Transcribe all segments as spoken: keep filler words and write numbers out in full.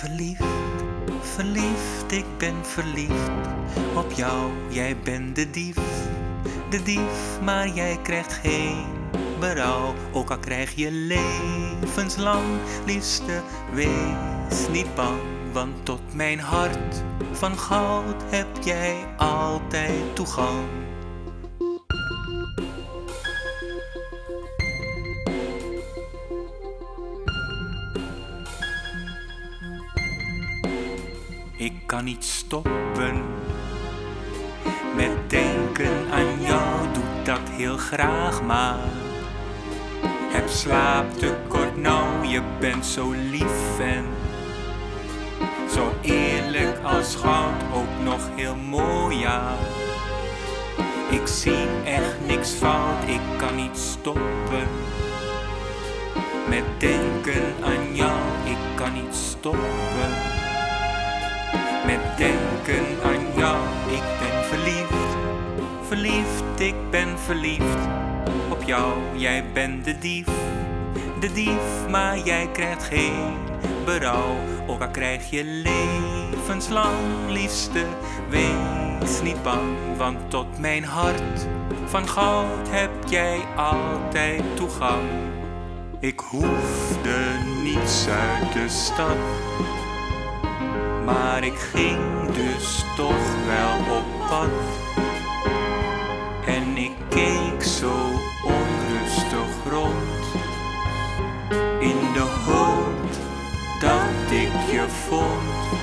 verliefd, verliefd, ik ben verliefd op jou. Jij bent de dief, de dief, maar jij krijgt geen berouw. Ook al krijg je levenslang, liefste, wees niet bang. Want tot mijn hart van goud heb jij altijd toegang. Ik kan niet stoppen met denken aan jou, doe dat heel graag maar. Heb slaaptekort nou, je bent zo lief en zo eerlijk als goud, ook nog heel mooi, ja. Ik zie echt niks fout, ik kan niet stoppen met denken aan jou, ik kan niet stoppen met denken aan jou. Ik ben verliefd, verliefd, ik ben verliefd op jou. Jij bent de dief, de dief, maar jij krijgt geen berouw. Ook al krijg je levenslang, liefste, wees niet bang. Want tot mijn hart van goud heb jij altijd toegang. Ik hoefde niets uit de stad, maar ik ging dus toch wel op pad. En ik keek zo onrustig rond, in de hoop dat ik je vond.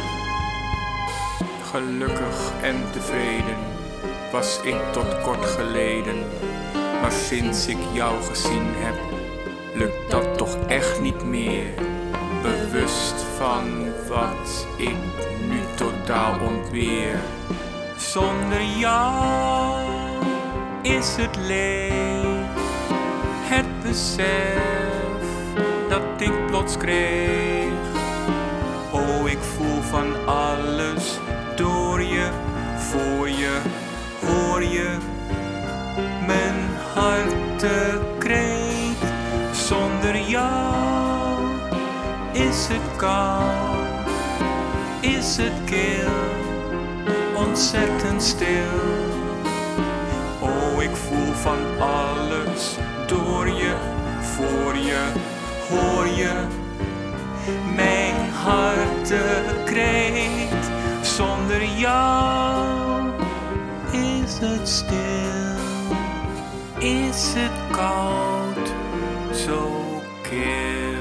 Gelukkig en tevreden was ik tot kort geleden. Maar sinds ik jou gezien heb, lukt dat toch echt niet meer. Bewust van wat ik nu totaal ontbeer. Zonder jou is het leeg, het besef dat ik plots kreeg. Oh, ik voel van alles door je, voor je, hoor je mijn hartekreet. Zonder jou is het koud, is het kil, ontzettend stil. Oh, ik voel van alles door je, voor je, hoor je mijn hartekreet. Zonder jou is het stil, is het koud, zo kil.